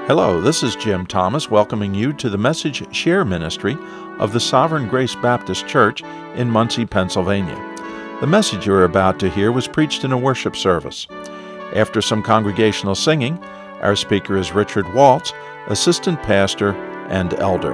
Hello, this is Jim Thomas welcoming you to the Message Share Ministry of the Sovereign Grace Baptist Church in Muncie, Pennsylvania. The message you're about to hear was preached in a worship service. After some congregational singing, our speaker is Richard Waltz, assistant pastor and elder.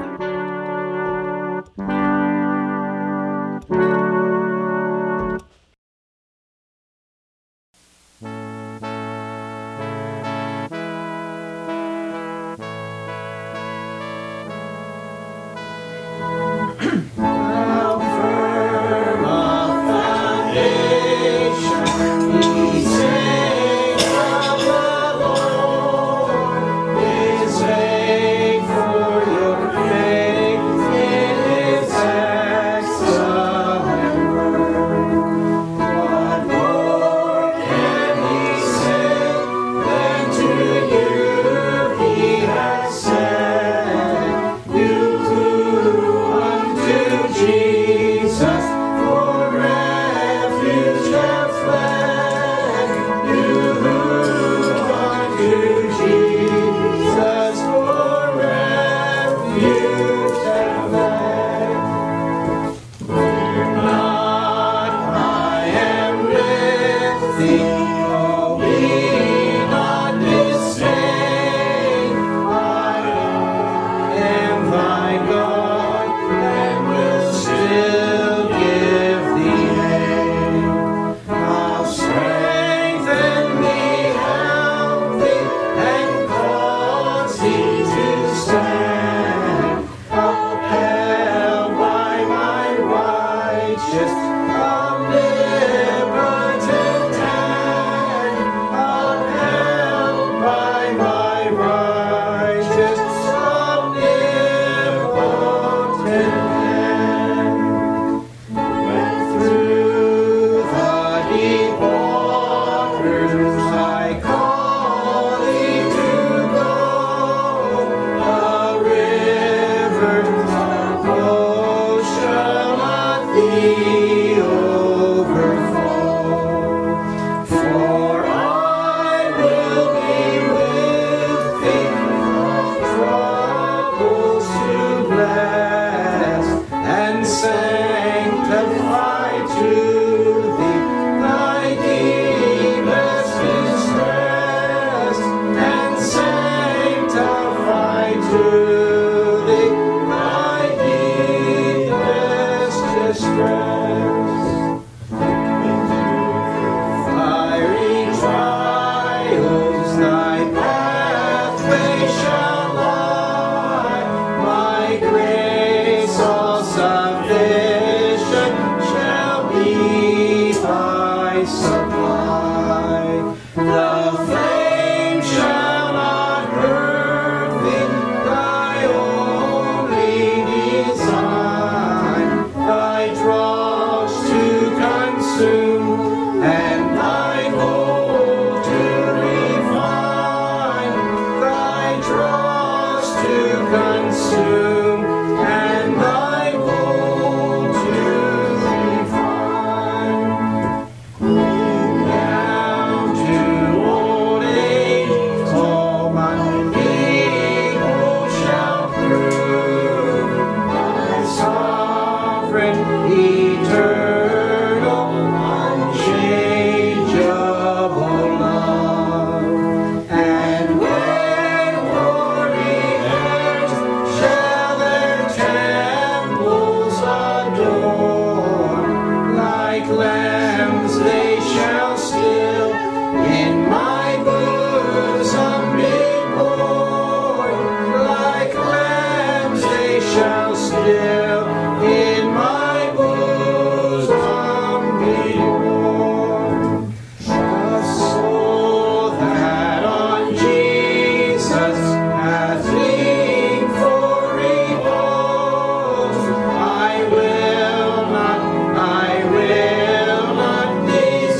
I will not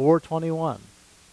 421.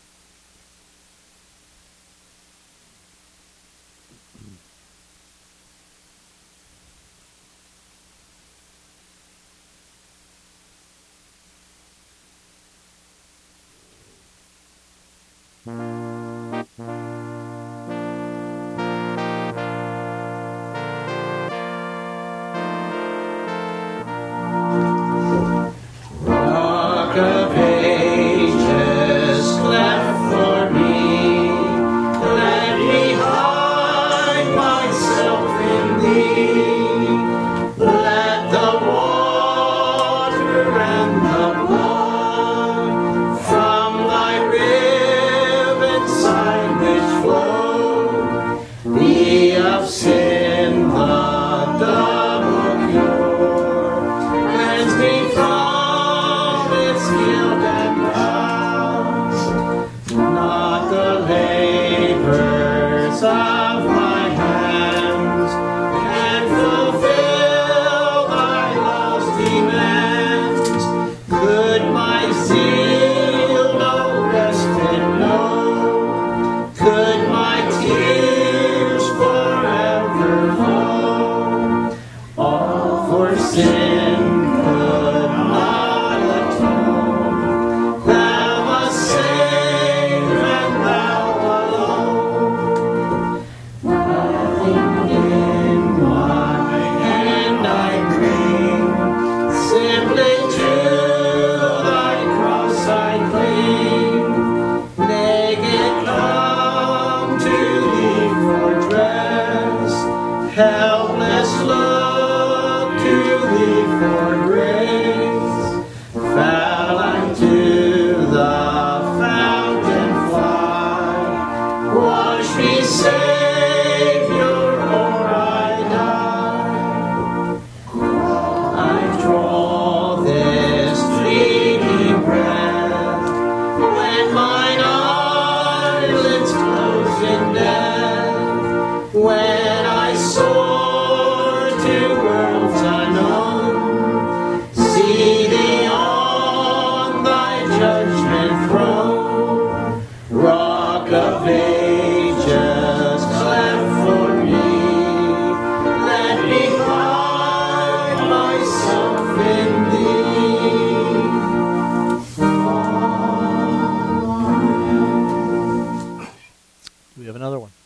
We have another one.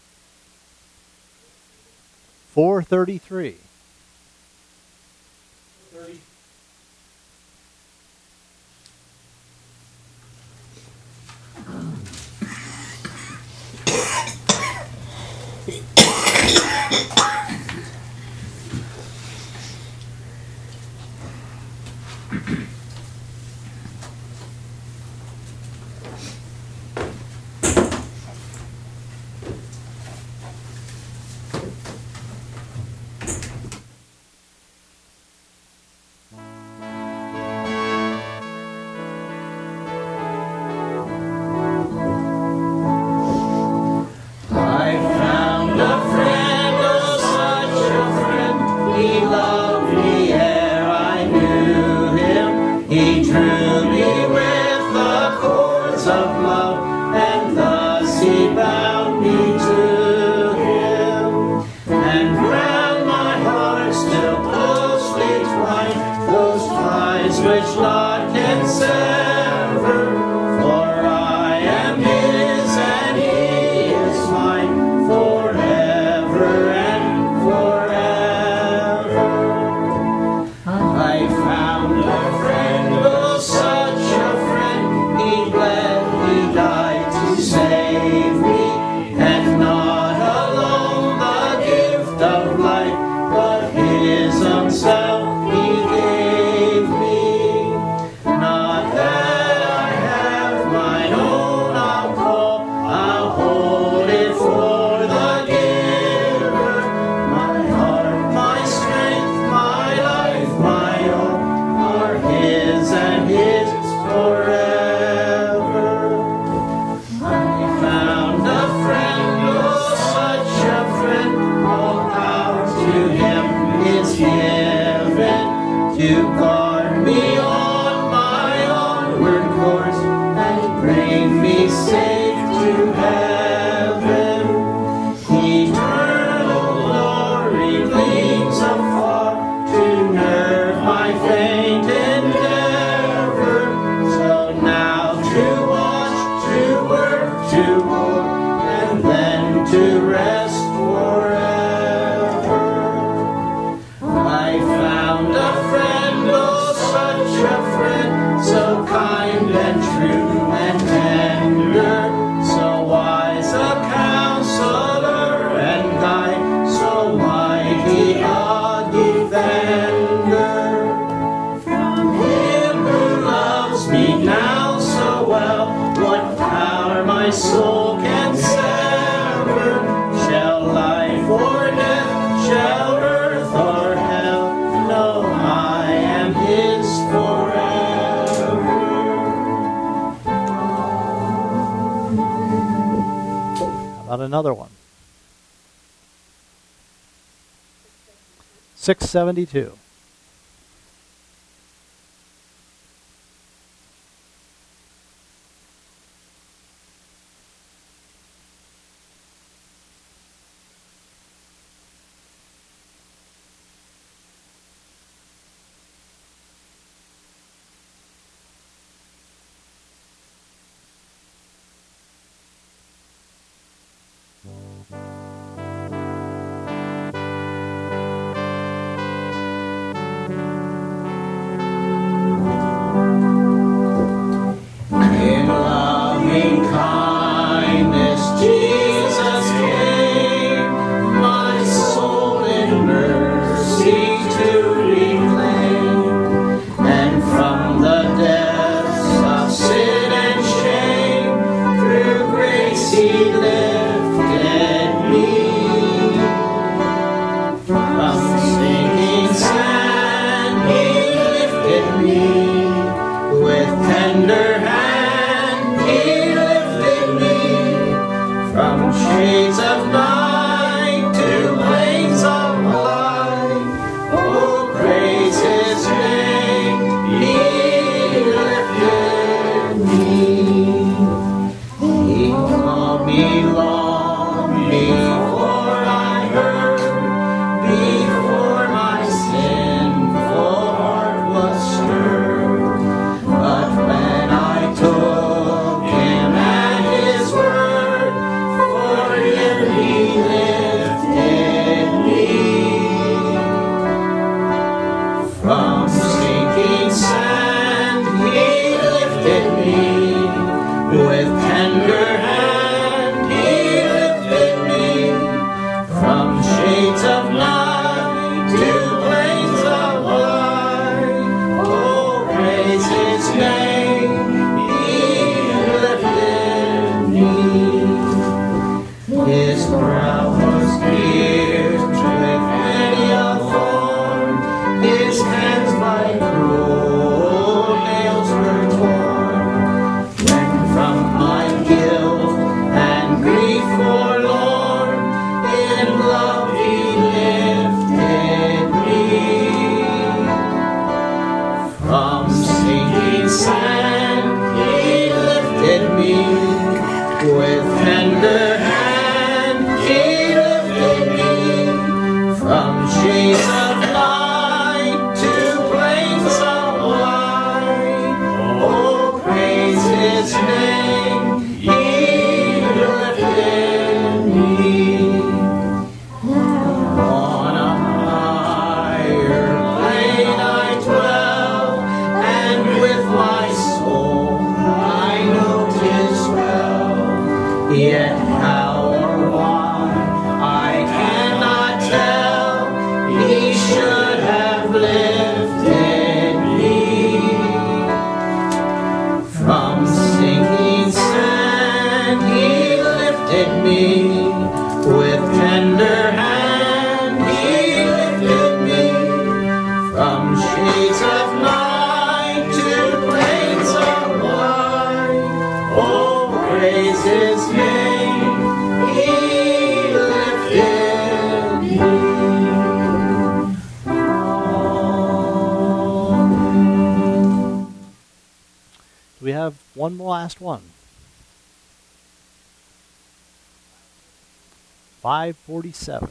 433. And to war, and then to rest forever. I found a friend, oh, such a friend, so kind and true and tender, so wise a counselor and guide, so mighty a defender. From him who loves me now so well, what power my soul can sever? Shall life or death, shall earth or hell, no, I am his forever. How about another one? 672. In loving kindness, Jesus came, my soul in mercy to reclaim, and from the depths of sin and shame, through grace he lifted me. From sinking sand he lifted me, with tender hand he lifted me, from shades of night to plains of light. Oh, praise his name, he lifted me. He called me long before I heard, before my sinful heart was stirred. But when I took him at his word, for him he lifted me. From sinking sand he lifted me, with tender hand he lifted me, from shades of night to plains of light. Oh, praise his name, he lifted me. His brow was pierced with many a thorn, his hands by cruel nails were torn. When from my guilt and grief forlorn, in love he lifted me. From sinking sand he lifted me, with tender hand he lifted me, from shades of night to plains of light. Oh, praise his name, he lifted me. On a higher plane I dwell, and with my soul I know 'tis well. Yet how or why I cannot tell, he should have lifted me. From sinking sand he lifted me, with tender hand he lifted me, from shades of night to plains of light. Oh, praise his name, he lifted me. Do we have one last one? 547.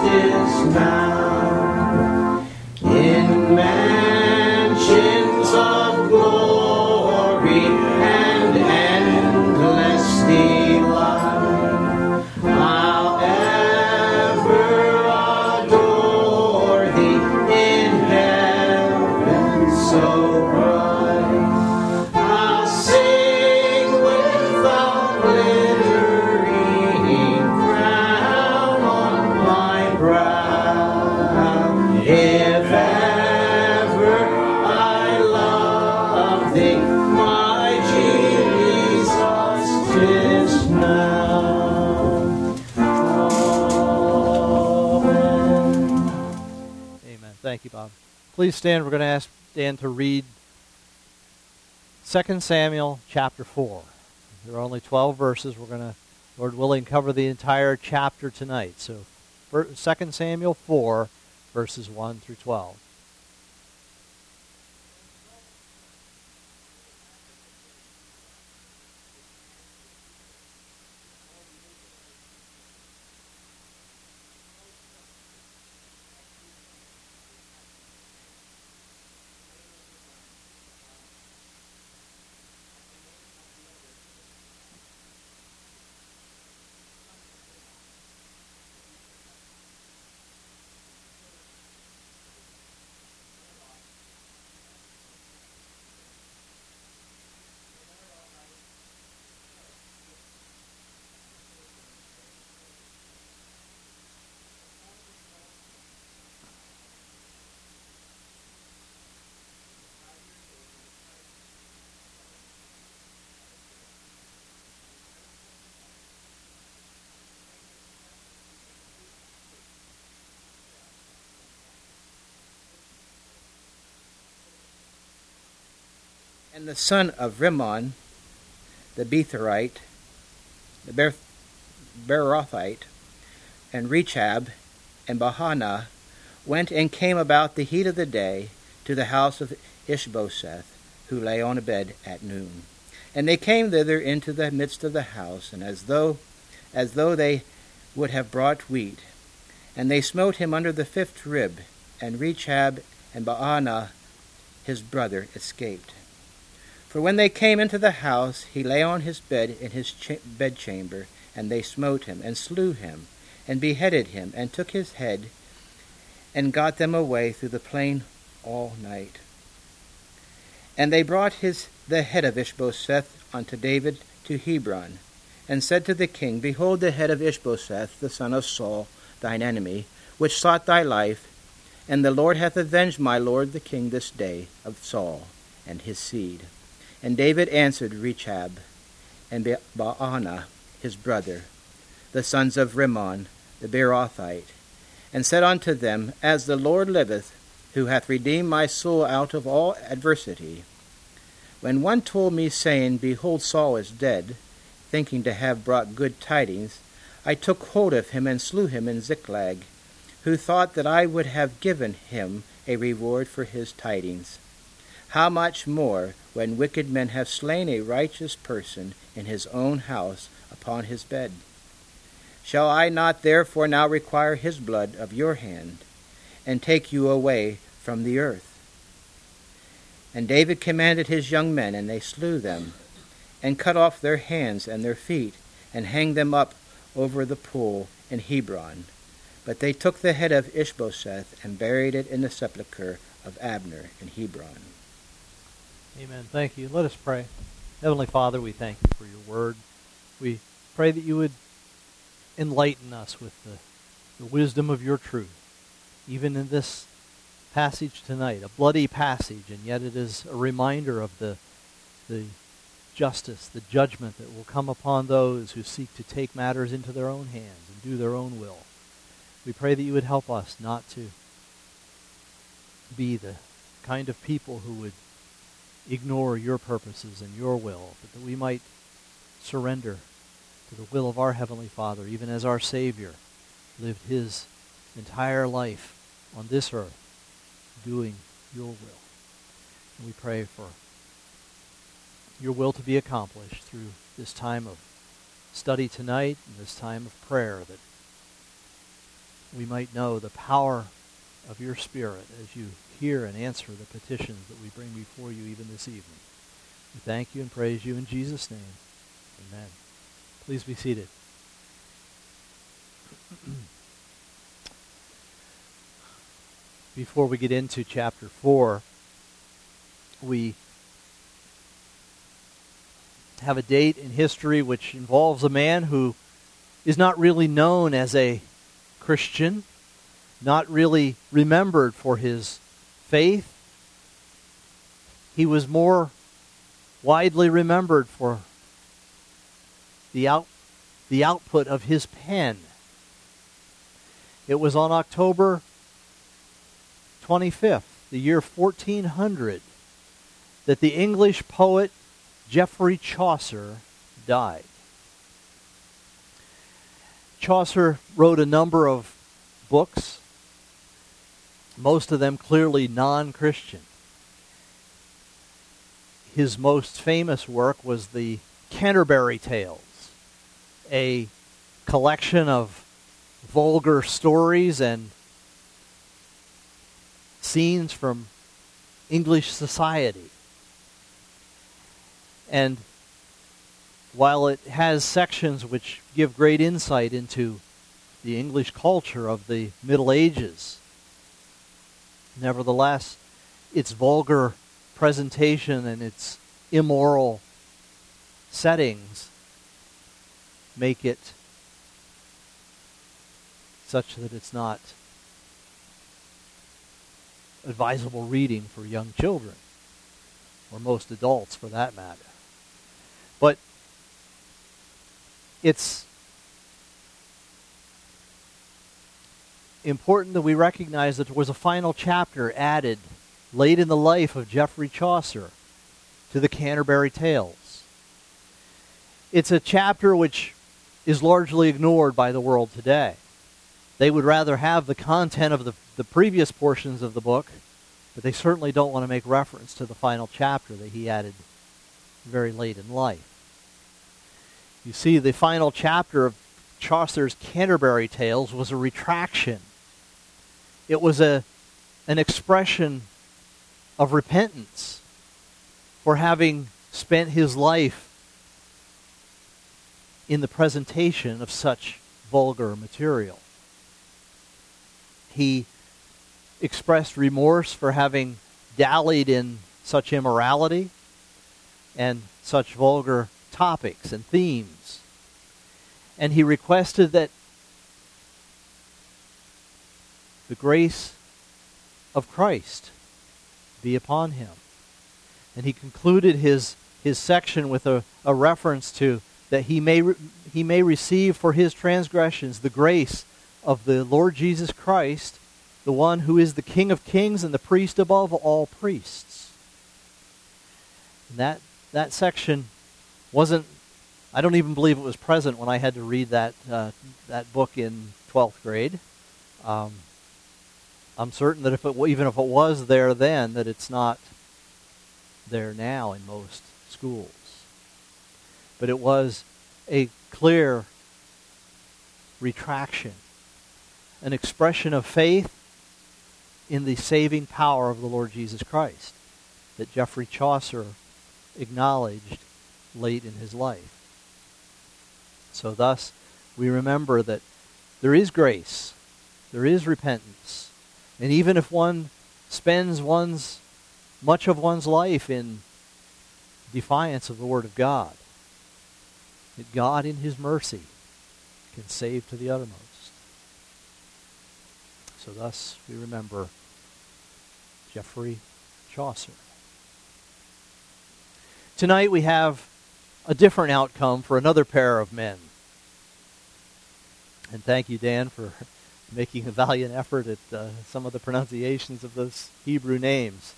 is now. In mansions of glory and endless delight, I'll ever adore thee in heaven so bright. I'll sing without glittering crown on my brow. If ever I love thee, my Jesus, 'tis now. Amen. Amen. Thank you, Bob. Please stand. We're going to ask Dan to read 2 Samuel chapter 4. There are only 12 verses. We're going to, Lord willing, cover the entire chapter tonight. So 2 Samuel 4, verses 1 through 12. And the son of Rimmon, the Betherite, the Berothite, and Rechab, and Bahanah went and came about the heat of the day to the house of Ishbosheth, who lay on a bed at noon. And they came thither into the midst of the house, and as though they would have brought wheat. And they smote him under the 5th rib, and Rechab and Baanah his brother escaped. For when they came into the house, he lay on his bed in his bedchamber, and they smote him, and slew him, and beheaded him, and took his head, and got them away through the plain all night. And they brought the head of Ishbosheth unto David to Hebron, and said to the king, Behold the head of Ishbosheth, the son of Saul, thine enemy, which sought thy life, and the Lord hath avenged my lord the king this day of Saul and his seed. And David answered Rechab and Baanah his brother, the sons of Rimmon the Beerothite, and said unto them, As the Lord liveth, who hath redeemed my soul out of all adversity, when one told me, saying, Behold, Saul is dead, thinking to have brought good tidings, I took hold of him and slew him in Ziklag, who thought that I would have given him a reward for his tidings. How much more, when wicked men have slain a righteous person in his own house upon his bed? Shall I not therefore now require his blood of your hand, and take you away from the earth? And David commanded his young men, and they slew them, and cut off their hands and their feet, and hanged them up over the pool in Hebron. But they took the head of Ishbosheth, and buried it in the sepulchre of Abner in Hebron. Amen. Thank you. Let us pray. Heavenly Father, we thank you for your word. We pray that you would enlighten us with the wisdom of your truth, even in this passage tonight, a bloody passage, and yet it is a reminder of the justice, the judgment that will come upon those who seek to take matters into their own hands and do their own will. We pray that you would help us not to be the kind of people who would ignore your purposes and your will, but that we might surrender to the will of our Heavenly Father, even as our Savior lived his entire life on this earth doing your will. And we pray for your will to be accomplished through this time of study tonight and this time of prayer, that we might know the power of your Spirit as you hear and answer the petitions that we bring before you even this evening. We thank you and praise you in Jesus' name. Amen. Please be seated. Before we get into chapter 4, we have a date in history which involves a man who is not really known as a Christian, not really remembered for his faith. He was more widely remembered for the output of his pen. It was on October 25th, the year 1400, that the English poet Geoffrey Chaucer died. Chaucer wrote a number of books, most of them clearly non-Christian. His most famous work was the Canterbury Tales, a collection of vulgar stories and scenes from English society. And while it has sections which give great insight into the English culture of the Middle Ages, nevertheless, its vulgar presentation and its immoral settings make it such that it's not advisable reading for young children, or most adults for that matter. But it's important that we recognize that there was a final chapter added late in the life of Geoffrey Chaucer to the Canterbury Tales. It's a chapter which is largely ignored by the world today. They would rather have the content of the previous portions of the book, but they certainly don't want to make reference to the final chapter that he added very late in life. You see, the final chapter of Chaucer's Canterbury Tales was a retraction. It was an expression of repentance for having spent his life in the presentation of such vulgar material. He expressed remorse for having dallied in such immorality and such vulgar topics and themes. And he requested that the grace of Christ be upon him. And he concluded his section with a reference to that he may receive for his transgressions the grace of the Lord Jesus Christ, the one who is the King of kings and the priest above all priests. And that section wasn't, I don't even believe it was present when I had to read that book in 12th grade. I'm certain that even if it was there then, that it's not there now in most schools. But it was a clear retraction, an expression of faith in the saving power of the Lord Jesus Christ that Geoffrey Chaucer acknowledged late in his life. So thus, we remember that there is grace, there is repentance, and even if one spends much of one's life in defiance of the Word of God, that God in His mercy can save to the uttermost. So thus we remember Geoffrey Chaucer. Tonight we have a different outcome for another pair of men. And thank you, Dan, for making a valiant effort at some of the pronunciations of those Hebrew names.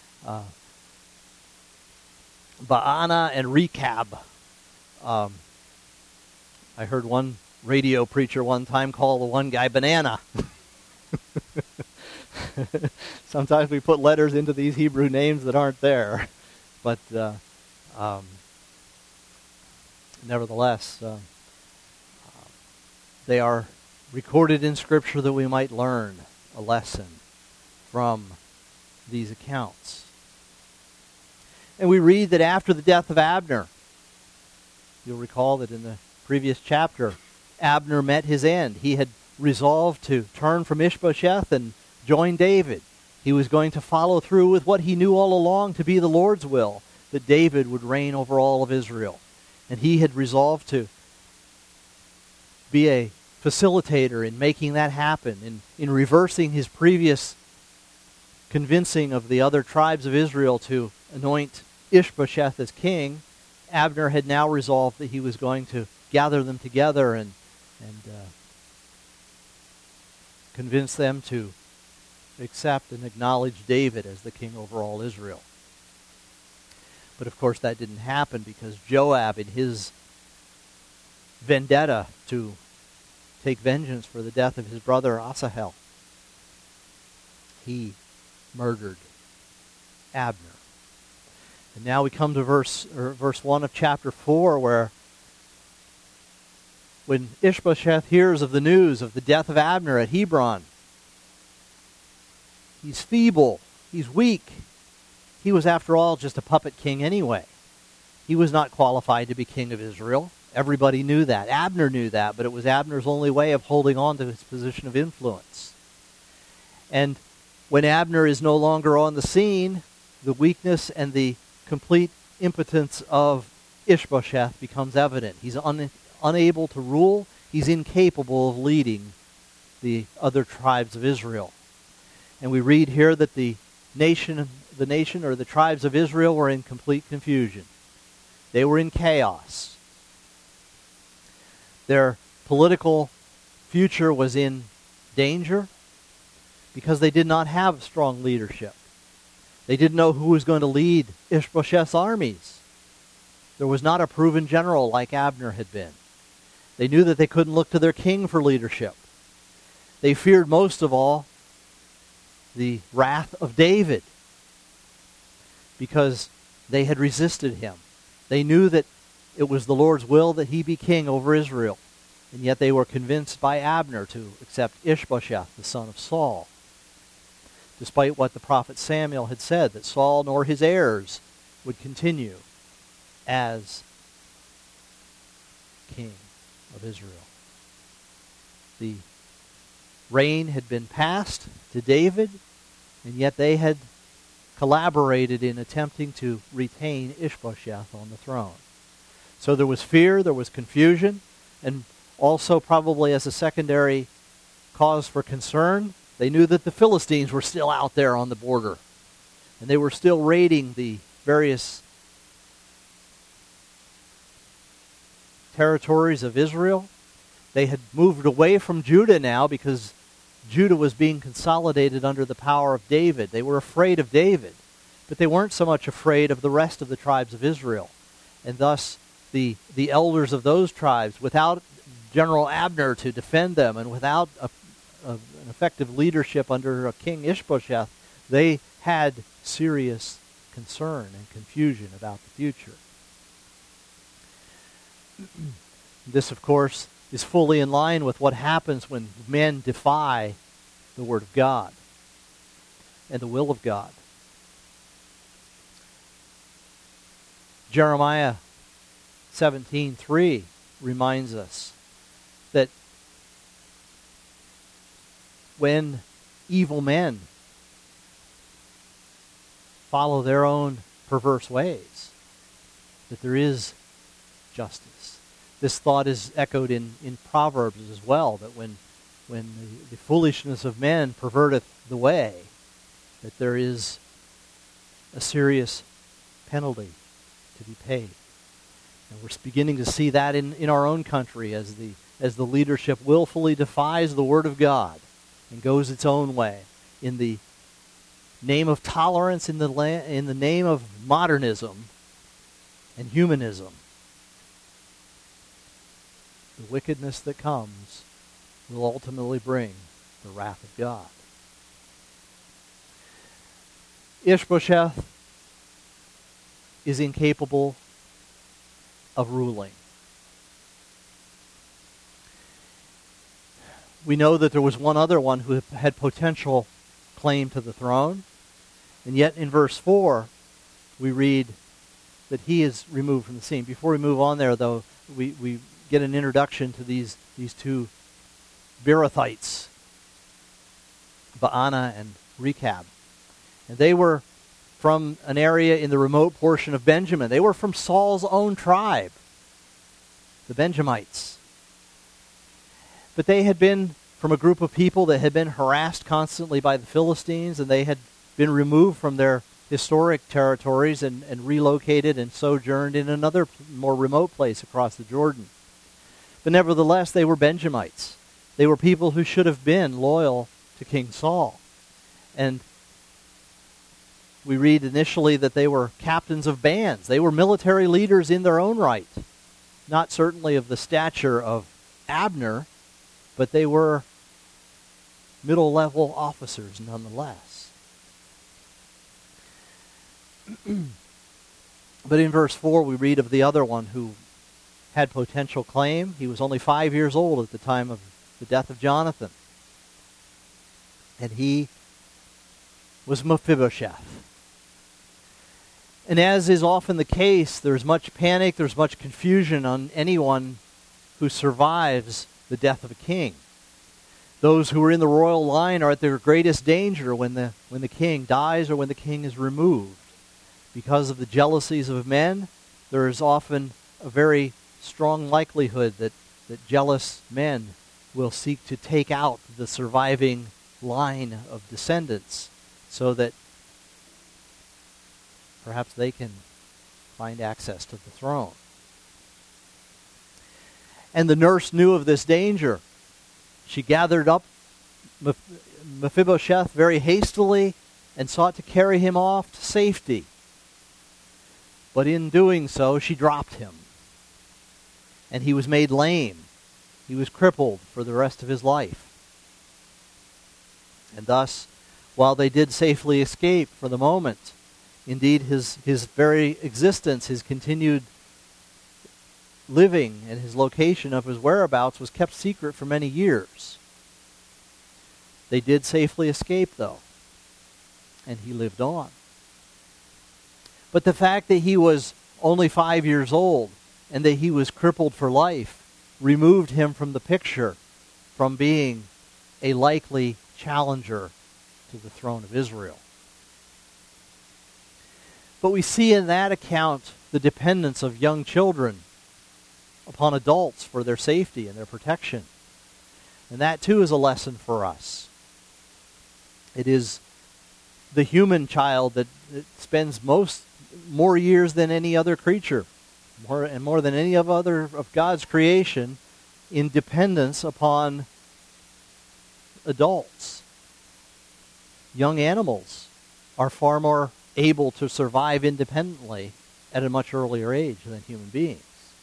Baana and Rechab. I heard one radio preacher one time call the one guy Banana. Sometimes we put letters into these Hebrew names that aren't there. But nevertheless, they are recorded in Scripture that we might learn a lesson from these accounts. And we read that after the death of Abner, you'll recall that in the previous chapter, Abner met his end. He had resolved to turn from Ishbosheth and join David. He was going to follow through with what he knew all along to be the Lord's will, that David would reign over all of Israel. And he had resolved to be a facilitator in making that happen, in reversing his previous convincing of the other tribes of Israel to anoint Ishbosheth as king. Abner had now resolved that he was going to gather them together and convince them to accept and acknowledge David as the king over all Israel. But of course that didn't happen because Joab, in his vendetta to take vengeance for the death of his brother Asahel, he murdered Abner. And now we come to verse 1 of chapter 4, where when Ishbosheth hears of the news of the death of Abner at Hebron, he's feeble, he's weak. He was, after all, just a puppet king anyway. He was not qualified to be king of Israel. Everybody knew that. Abner knew that, but it was Abner's only way of holding on to his position of influence. And when Abner is no longer on the scene, the weakness and the complete impotence of Ishbosheth becomes evident. He's unable to rule. He's incapable of leading the other tribes of Israel. And we read here that the nation or the tribes of Israel were in complete confusion. They were in chaos. Their political future was in danger because they did not have strong leadership. They didn't know who was going to lead Ishbosheth's armies. There was not a proven general like Abner had been. They knew that they couldn't look to their king for leadership. They feared most of all the wrath of David because they had resisted him. They knew that it was the Lord's will that he be king over Israel, and yet they were convinced by Abner to accept Ishbosheth, the son of Saul, despite what the prophet Samuel had said, that Saul nor his heirs would continue as king of Israel. The reign had been passed to David, and yet they had collaborated in attempting to retain Ishbosheth on the throne. So there was fear, there was confusion, and also probably as a secondary cause for concern, they knew that the Philistines were still out there on the border, and they were still raiding the various territories of Israel. They had moved away from Judah now because Judah was being consolidated under the power of David. They were afraid of David, but they weren't so much afraid of the rest of the tribes of Israel. And thus, the elders of those tribes, without General Abner to defend them and without an effective leadership under King Ishbosheth, they had serious concern and confusion about the future. This, of course, is fully in line with what happens when men defy the Word of God and the will of God. Jeremiah 17:3 reminds us that when evil men follow their own perverse ways, that there is justice. This thought is echoed in Proverbs as well, that when the foolishness of men perverteth the way, that there is a serious penalty to be paid. And we're beginning to see that in our own country as the leadership willfully defies the Word of God and goes its own way in the name of tolerance, in the name of modernism and humanism. The wickedness that comes will ultimately bring the wrath of God. Ishbosheth is incapable of ruling. We know that there was one other one who had potential claim to the throne, and yet in verse 4, we read that he is removed from the scene. Before we move on there, though, we get an introduction to these two Beerothites, Baana and Rechab. And they were from an area in the remote portion of Benjamin. They were from Saul's own tribe, the Benjamites. But they had been from a group of people that had been harassed constantly by the Philistines, and they had been removed from their historic territories and relocated and sojourned in another more remote place across the Jordan. But nevertheless, they were Benjamites. They were people who should have been loyal to King Saul. And we read initially that they were captains of bands. They were military leaders in their own right. Not certainly of the stature of Abner, but they were middle-level officers nonetheless. But in verse 4, we read of the other one who had potential claim. He was only 5 years old at the time of the death of Jonathan. And he was Mephibosheth. And as is often the case, there's much panic, there's much confusion on anyone who survives the death of a king. Those who are in the royal line are at their greatest danger when the king dies or when the king is removed. Because of the jealousies of men, there is often a very strong likelihood that jealous men will seek to take out the surviving line of descendants so that perhaps they can find access to the throne. And the nurse knew of this danger. She gathered up Mephibosheth very hastily and sought to carry him off to safety. But in doing so, she dropped him. And he was made lame. He was crippled for the rest of his life. And thus, while they did safely escape for the moment, indeed his very existence, his continued living and his location of his whereabouts was kept secret for many years. They did safely escape, though, and he lived on. But the fact that he was only 5 years old and that he was crippled for life removed him from the picture, from being a likely challenger to the throne of Israel. But we see in that account the dependence of young children upon adults for their safety and their protection. And that too is a lesson for us. It is the human child that spends more years than any other creature, more than any other of God's creation, in dependence upon adults. Young animals are far more able to survive independently at a much earlier age than human beings.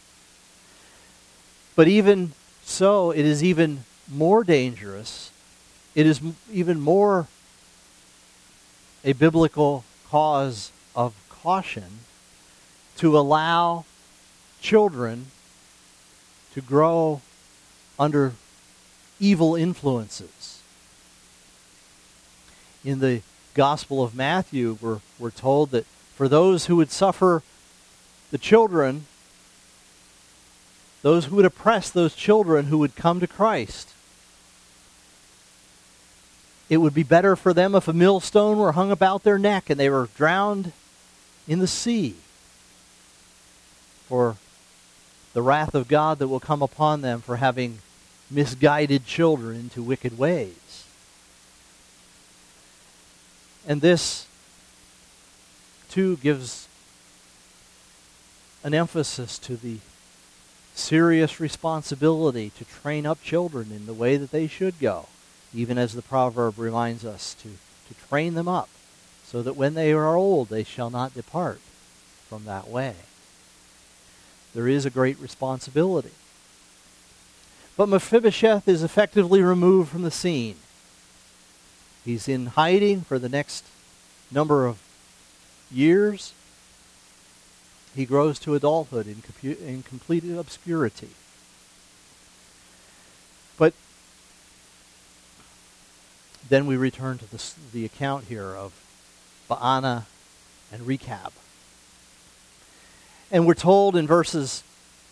But even so, it is even more dangerous. It is even more a biblical cause of caution to allow children to grow under evil influences. In the Gospel of Matthew, we're told that for those who would suffer the children, those who would oppress those children who would come to Christ, it would be better for them if a millstone were hung about their neck and they were drowned in the sea for the wrath of God that will come upon them for having misguided children into wicked ways. And this, too, gives an emphasis to the serious responsibility to train up children in the way that they should go, even as the proverb reminds us to train them up, so that when they are old they shall not depart from that way. There is a great responsibility. But Mephibosheth is effectively removed from the scene. He's in hiding for the next number of years. He grows to adulthood in complete obscurity. But then we return to the account here of Baana and Rechab. And we're told in verses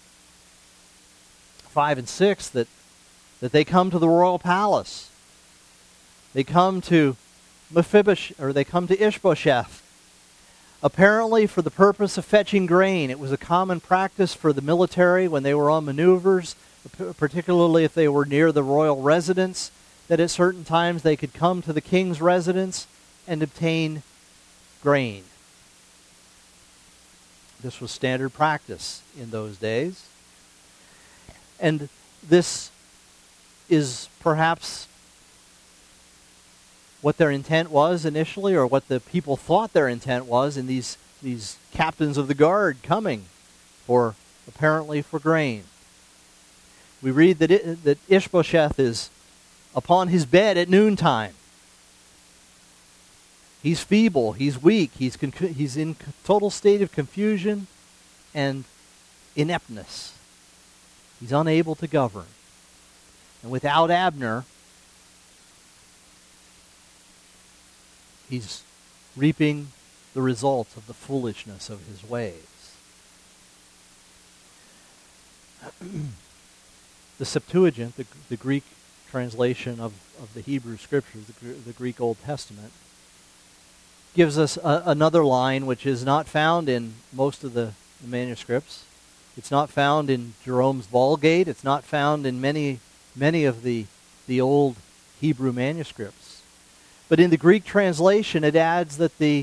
5 and 6 that they come to the royal palace. They come to they come to Ishbosheth, apparently for the purpose of fetching grain. It was a common practice for the military when they were on maneuvers, particularly if they were near the royal residence, that at certain times they could come to the king's residence and obtain grain. This was standard practice in those days. And this is perhaps what their intent was initially, or what the people thought their intent was in these captains of the guard coming apparently for grain. We read that Ishbosheth is upon his bed at noontime. He's feeble, he's weak, he's in total state of confusion and ineptness. He's unable to govern. And without Abner, he's reaping the results of the foolishness of his ways. The Septuagint, the Greek translation of the Hebrew Scriptures, the Greek Old Testament, gives us another line which is not found in most of the manuscripts. It's not found in Jerome's Vulgate. It's not found in many of the old Hebrew manuscripts. But in the Greek translation, it adds that the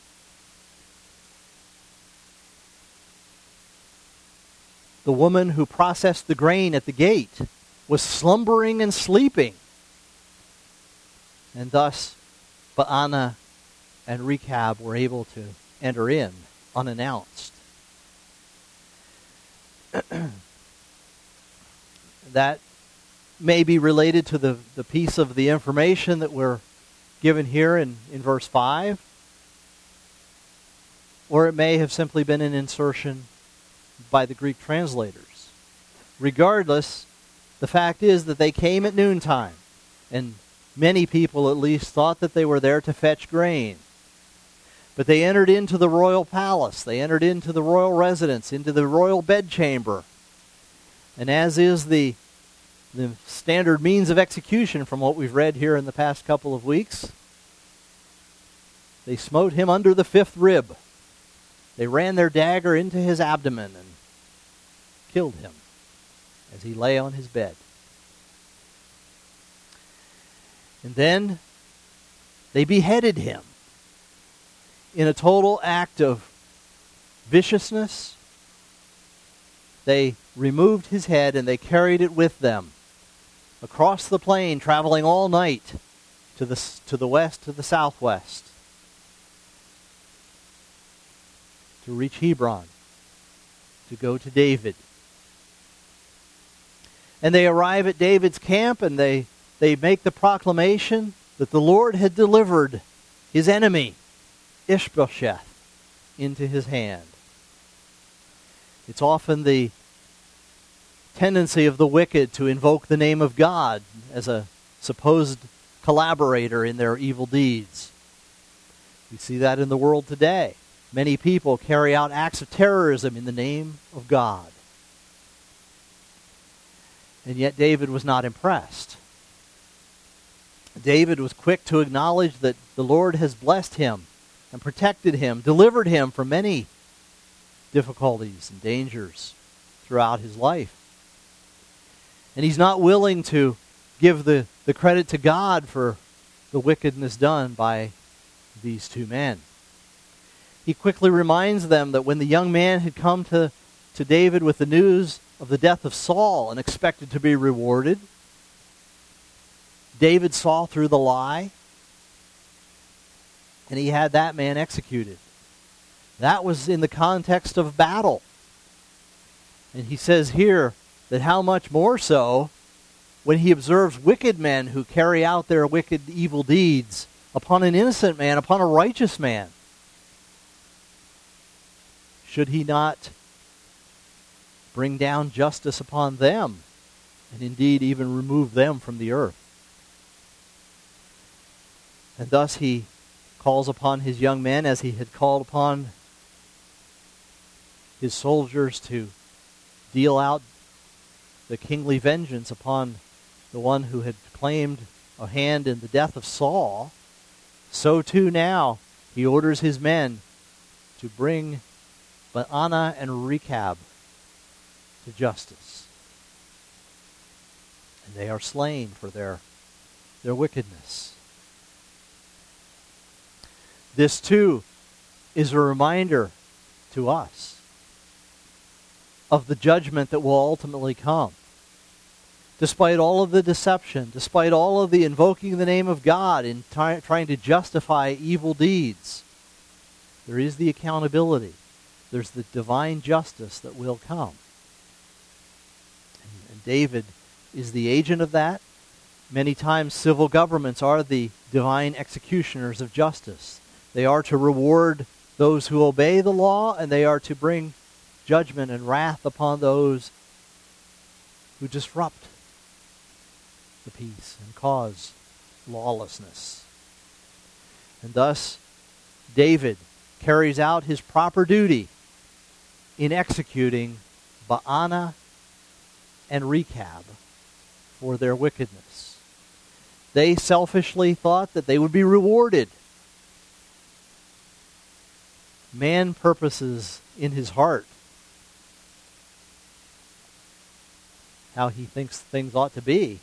woman who processed the grain at the gate was slumbering and sleeping. And thus, Baana and Rechab were able to enter in unannounced. That may be related to the piece of the information that we're given here in verse 5. Or it may have simply been an insertion by the Greek translators. Regardless, the fact is that they came at noontime, and many people at least thought that they were there to fetch grain. But they entered into the royal palace, they entered into the royal residence, into the royal bedchamber. And as is the standard means of execution from what we've read here in the past couple of weeks, they smote him under the fifth rib. They ran their dagger into his abdomen and killed him as he lay on his bed. And then they beheaded him in a total act of viciousness. They removed his head and they carried it with them across the plain, traveling all night to the west, to the southwest, to reach Hebron, to go to David. And they arrive at David's camp and they make the proclamation that the Lord had delivered his enemy, Ishbosheth, into his hand. It's often the tendency of the wicked to invoke the name of God as a supposed collaborator in their evil deeds. We see that in the world today. Many people carry out acts of terrorism in the name of God. And yet David was not impressed. David was quick to acknowledge that the Lord has blessed him and protected him, delivered him from many difficulties and dangers throughout his life. And he's not willing to give the credit to God for the wickedness done by these two men. He quickly reminds them that when the young man had come to David with the news of the death of Saul and expected to be rewarded, David saw through the lie, and he had that man executed. That was in the context of battle. And he says here that how much more so when he observes wicked men who carry out their wicked, evil deeds upon an innocent man, upon a righteous man. Should he not bring down justice upon them, and indeed even remove them from the earth? And thus he calls upon his young men, as he had called upon his soldiers, to deal out the kingly vengeance upon the one who had claimed a hand in the death of Saul. So too now he orders his men to bring Baanah and Rechab to justice. And they are slain for their wickedness. This too is a reminder to us of the judgment that will ultimately come. Despite all of the deception, despite all of the invoking the name of God in trying to justify evil deeds, there is the accountability. There's the divine justice that will come. And David is the agent of that. Many times civil governments are the divine executioners of justice. They are to reward those who obey the law, and they are to bring judgment and wrath upon those who disrupt the peace and cause lawlessness. And thus, David carries out his proper duty in executing Baanah and Rechab for their wickedness. They selfishly thought that they would be rewarded. Man purposes in his heart how he thinks things ought to be.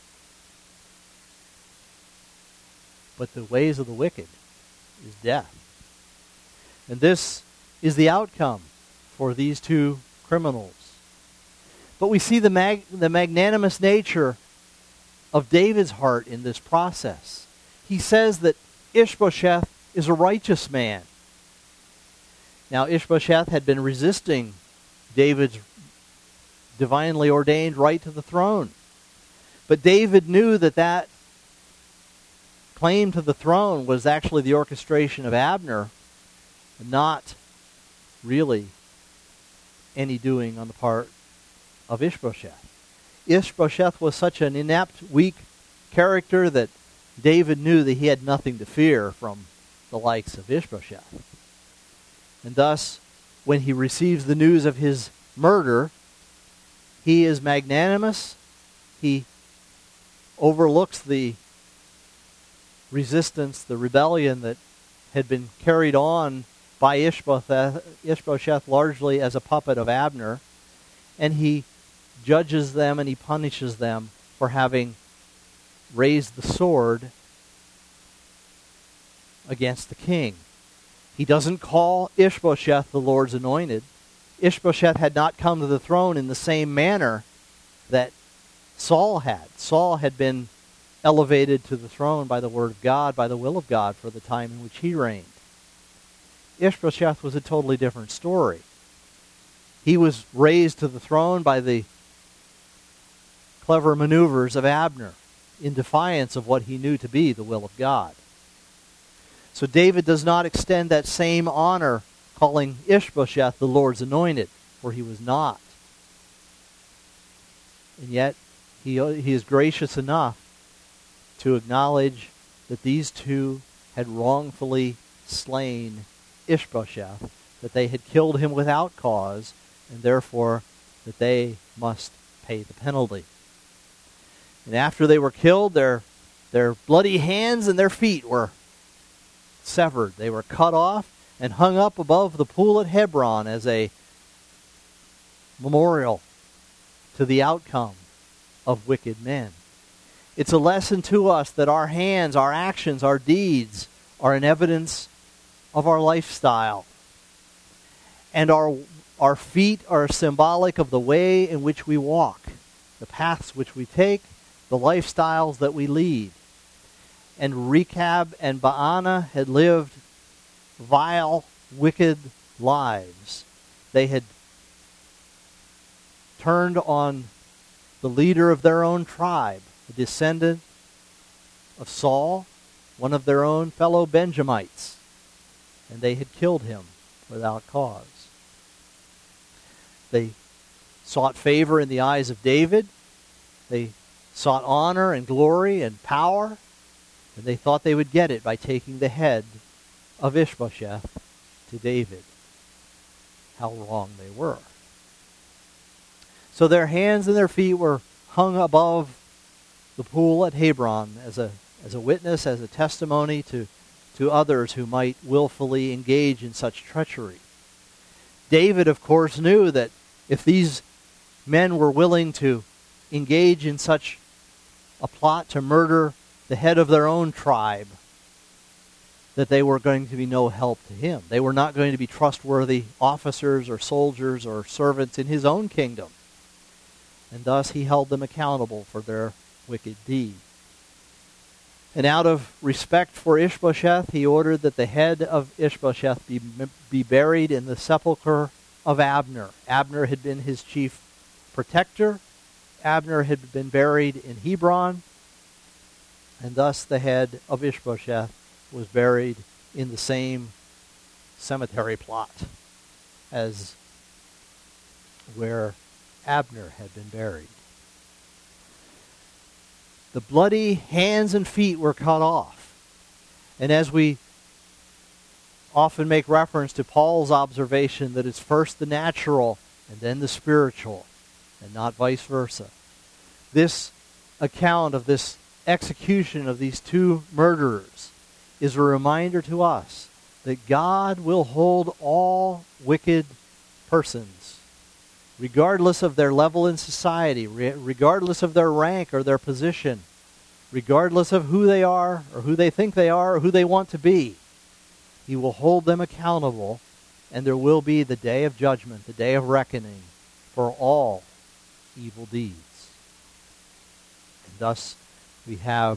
But the ways of the wicked is death. And this is the outcome for these two criminals. But we see the magnanimous nature of David's heart in this process. He says that Ishbosheth is a righteous man. Now, Ishbosheth had been resisting David's divinely ordained right to the throne. But David knew that claim to the throne was actually the orchestration of Abner, not really any doing on the part of Ishbosheth. Ishbosheth was such an inept, weak character that David knew that he had nothing to fear from the likes of Ishbosheth. And thus, when he receives the news of his murder, he is magnanimous. He overlooks the resistance, the rebellion that had been carried on by Ishbosheth largely as a puppet of Abner, and he judges them and he punishes them for having raised the sword against the king. He doesn't call Ishbosheth the Lord's anointed. Ishbosheth had not come to the throne in the same manner that Saul had. Saul had been elevated to the throne by the word of God, by the will of God, for the time in which he reigned. Ishbosheth was a totally different story. He was raised to the throne by the clever maneuvers of Abner in defiance of what he knew to be the will of God. So David does not extend that same honor, calling Ishbosheth the Lord's anointed, for he was not. And yet, he is gracious enough to acknowledge that these two had wrongfully slain Ishbosheth, that they had killed him without cause, and therefore that they must pay the penalty. And after they were killed, their bloody hands and their feet were severed. They were cut off and hung up above the pool at Hebron as a memorial to the outcome of wicked men. It's a lesson to us that our hands, our actions, our deeds are an evidence of our lifestyle. And our feet are symbolic of the way in which we walk, the paths which we take, the lifestyles that we lead. And Rechab and Baanah had lived vile, wicked lives. They had turned on the leader of their own tribe, a descendant of Saul, one of their own fellow Benjamites, and they had killed him without cause. They sought favor in the eyes of David. They sought honor and glory and power. And they thought they would get it by taking the head of Ishbosheth to David. How wrong they were. So their hands and their feet were hung above the pool at Hebron as a witness, as a testimony to others who might willfully engage in such treachery. David, of course, knew that if these men were willing to engage in such a plot to murder the head of their own tribe, that they were going to be no help to him. They were not going to be trustworthy officers or soldiers or servants in his own kingdom. And thus he held them accountable for their wicked deed. And out of respect for Ishbosheth, he ordered that the head of Ishbosheth be buried in the sepulchre of Abner. Abner had been his chief protector. Abner had been buried in Hebron. And thus the head of Ishbosheth was buried in the same cemetery plot as where Abner had been buried. The bloody hands and feet were cut off. And as we often make reference to Paul's observation that it's first the natural and then the spiritual, and not vice versa, this account of this execution of these two murderers is a reminder to us that God will hold all wicked persons, regardless of their level in society, regardless of their rank or their position, regardless of who they are or who they think they are or who they want to be. He will hold them accountable, and there will be the day of judgment, the day of reckoning for all evil deeds. And thus we have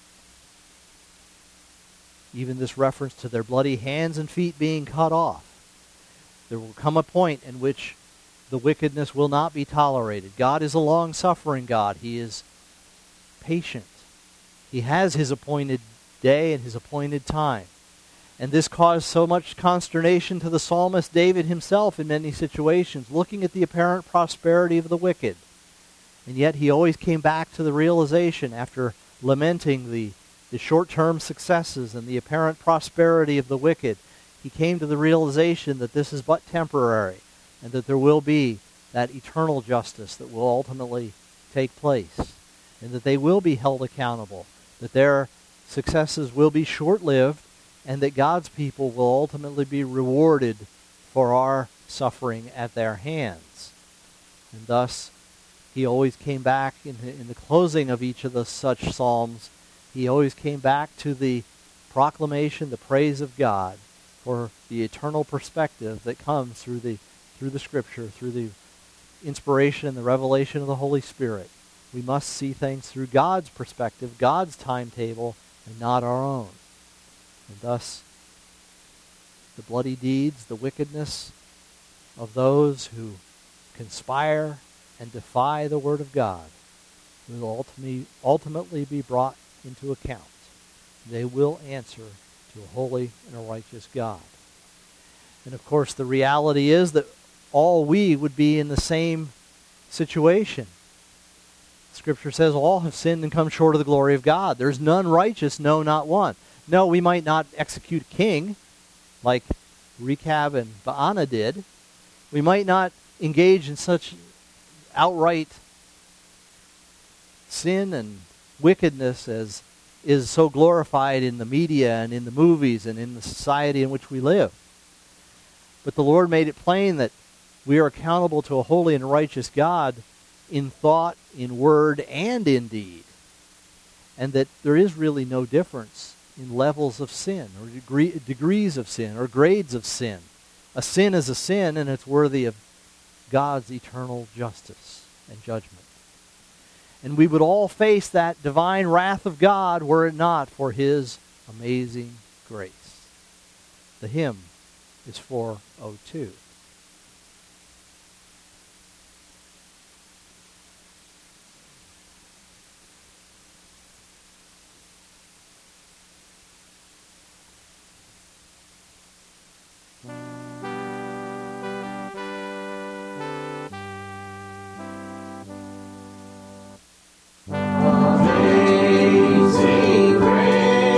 even this reference to their bloody hands and feet being cut off. There will come a point in which the wickedness will not be tolerated. God is a long-suffering God. He is patient. He has his appointed day and his appointed time. And this caused so much consternation to the psalmist David himself in many situations, looking at the apparent prosperity of the wicked. And yet he always came back to the realization, after lamenting the short-term successes and the apparent prosperity of the wicked, he came to the realization that this is but temporary, and that there will be that eternal justice that will ultimately take place, and that they will be held accountable, that their successes will be short-lived, and that God's people will ultimately be rewarded for our suffering at their hands. And thus, he always came back in the closing of each of the such psalms, he always came back to the proclamation, the praise of God for the eternal perspective that comes through the Scripture, through the inspiration and the revelation of the Holy Spirit. We must see things through God's perspective, God's timetable, and not our own. And thus, the bloody deeds, the wickedness of those who conspire and defy the Word of God will ultimately be brought into account. They will answer to a holy and a righteous God. And of course, the reality is that all we would be in the same situation. Scripture says all have sinned and come short of the glory of God. There's none righteous, no, not one. No, we might not execute a king like Rechab and Baanah did. We might not engage in such outright sin and wickedness as is so glorified in the media and in the movies and in the society in which we live. But the Lord made it plain that we are accountable to a holy and righteous God in thought, in word, and in deed. And that there is really no difference in levels of sin or degrees of sin or grades of sin. A sin is a sin, and it's worthy of God's eternal justice and judgment. And we would all face that divine wrath of God were it not for his amazing grace. The hymn is 402. Amazing grace.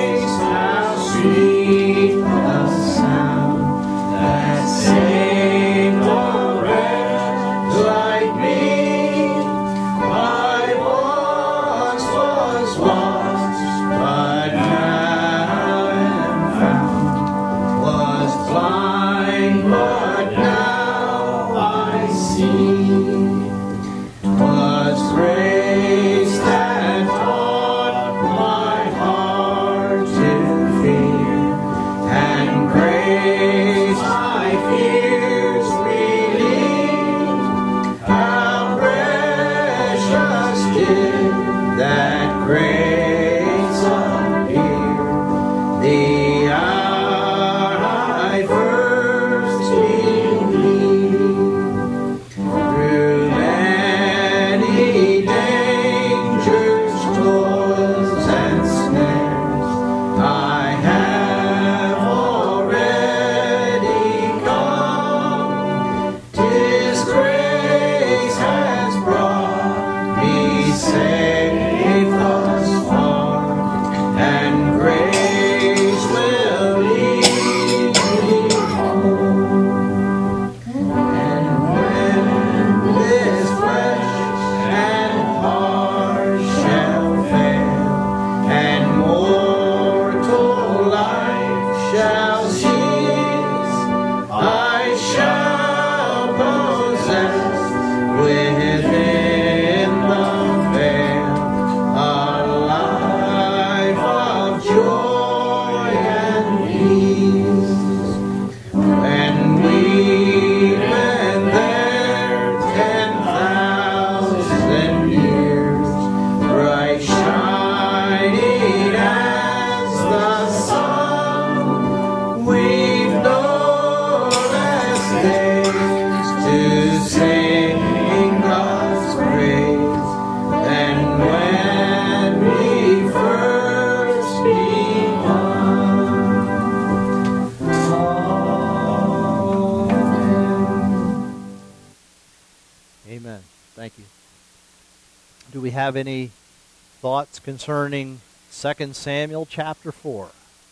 have any thoughts concerning 2 Samuel chapter 4?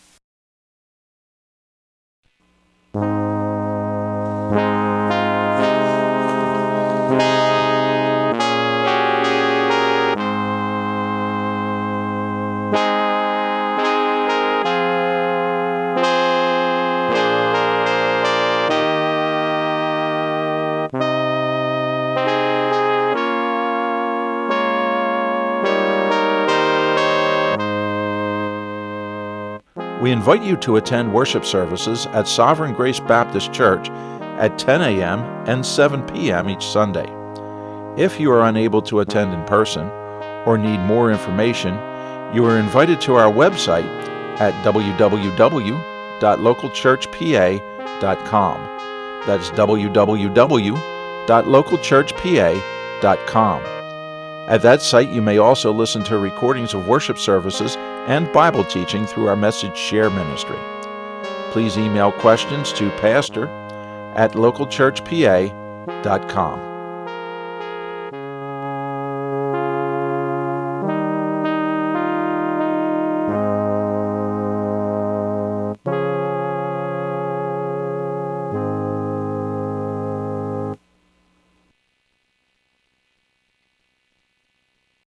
We invite you to attend worship services at Sovereign Grace Baptist Church at 10 a.m. and 7 p.m. each Sunday. If you are unable to attend in person or need more information, you are invited to our website at www.localchurchpa.com. That's www.localchurchpa.com. At that site, you may also listen to recordings of worship services and Bible teaching through our Message Share ministry. Please email questions to pastor@localchurchpa.com.